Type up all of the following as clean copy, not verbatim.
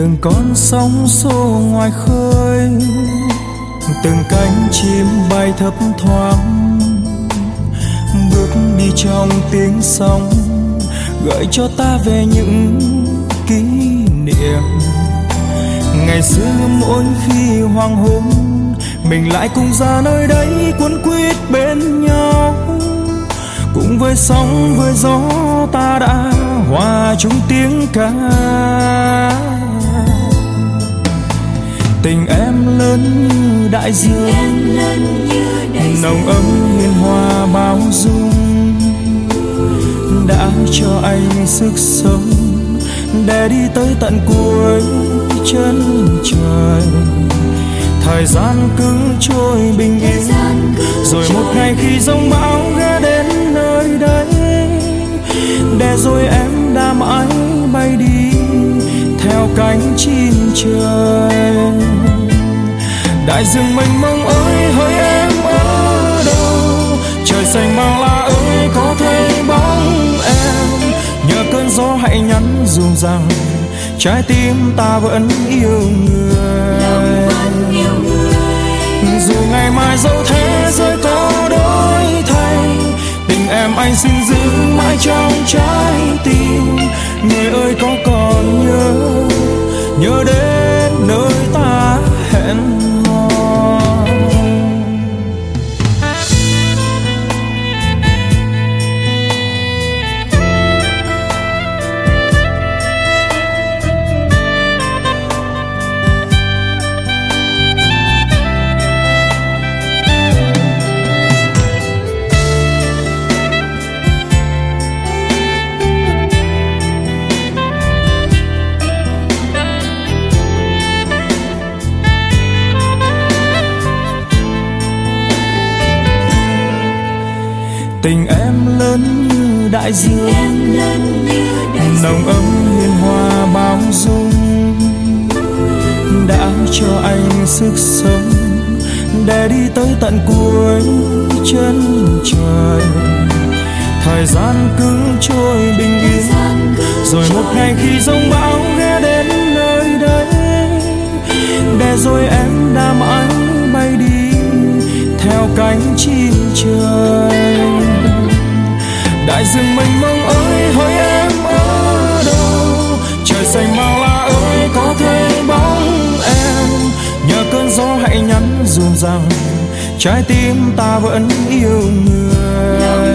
từng con sóng xô ngoài khơi, từng cánh chim bay thấp thoáng, bước đi trong tiếng sóng gợi cho ta về những kỷ niệm. Ngày xưa mỗi khi hoàng hôn mình lại cùng ra nơi đấy cuốn quýt bên nhau, cùng với sóng với gió ta đã hòa chung tiếng ca. Tình em lớn như đại dương, nồng ấm hiền hòa bao dung, đã cho anh sức sống để đi tới tận cuối chân trời. Thời gian cứ trôi bình yên, rồi một ngày khi giông bão ghé đến nơi đây, để rồi em đã mãi bay đi theo cánh chim trời. Đại dương mênh mông ơi hỡi em ở đâu, trời xanh bao la ơi có thấy bóng em. Nhờ cơn gió hãy nhắn dùm rằng trái tim ta vẫn yêu người. Dù ngày mai dẫu thế giới có đổi thay, tình em anh xin giữ mãi trong trái tim. Người ơi có còn nhớ đến nơi ta hẹn hò. Tình em lớn như đại dương, nồng ấm hiền hòa bao dung, đã cho anh sức sống để đi tới tận cuối chân trời. Thời gian cứ trôi bình yên, rồi một ngày khi giông bão ghé đến nơi đây, để rồi em đã mãi bay đi theo cánh chim trời. Đại dương mênh mông ơi hỡi em ở đâu, trời xanh bao la ơi có thấy bóng em. Nhờ cơn gió hãy nhắn dùm rằng trái tim ta vẫn yêu người.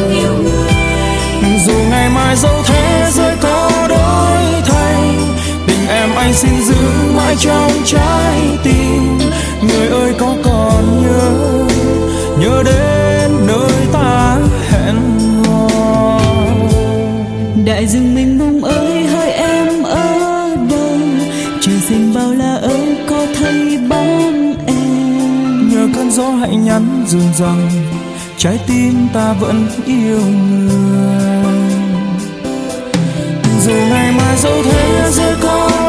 Dù ngày mai dẫu thế giới có đổi thay, tình em anh xin giữ mãi trong trái tim. Người ơi có còn nhớ đến nơi ta hẹn hò. Đại dương mênh mông ơi hỡi em ở đâu, trời xanh bao la ơi có thấy bóng em. Nhờ cơn gió hãy nhắn dùm rằng trái tim ta vẫn yêu người. Dù ngày mai dẫu thế giới có